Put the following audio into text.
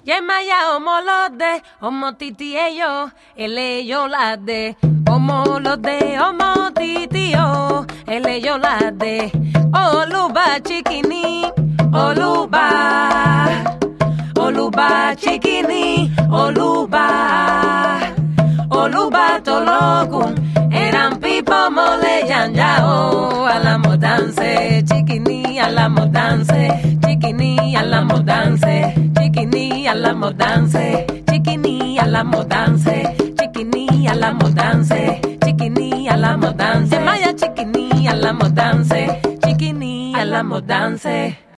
Yemaya omolode, omotiti ello lade. Omolode, omotitio, ello lade. Oluba chikini, oluba. Oluba chikini, oluba. Oluba tolokun, eran pipo mole yanjao. Alamo dance, chikini, alamo dance, chikini, alamo dance. Chiquini a la modance, chiquini a la modance, chiquini a la modance, chiquini a la modance, Maya chiquini a la modance, chiquini a la modance.